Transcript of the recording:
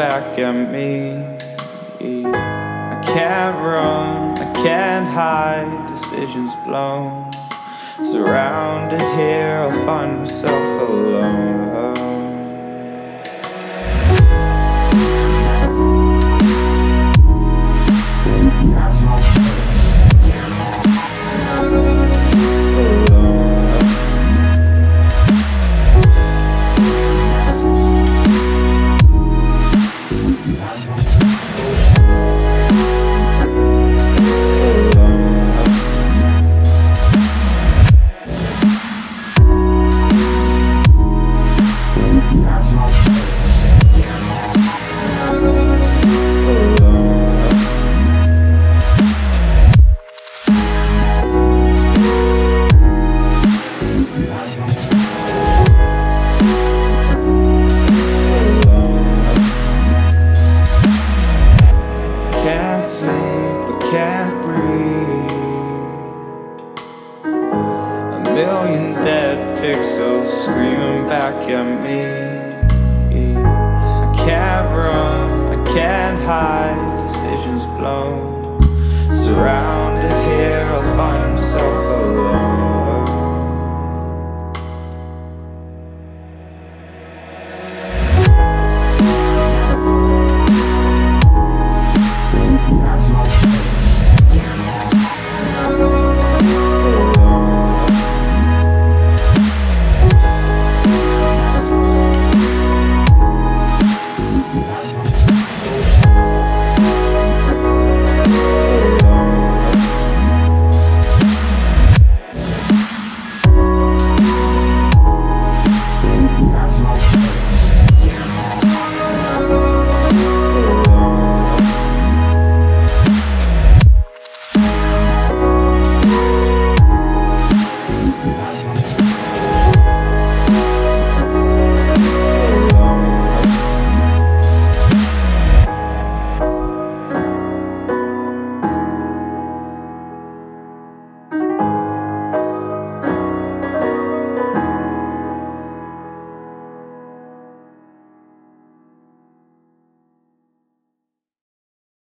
back at me. I can't run, I can't hide, decisions blown. Surrounded here, I'll find myself alone. Can't sleep, I can't breathe. A million dead pixels screaming back at me. I can't run, I can't hide, decisions blown. Surrounded here, I'll find myself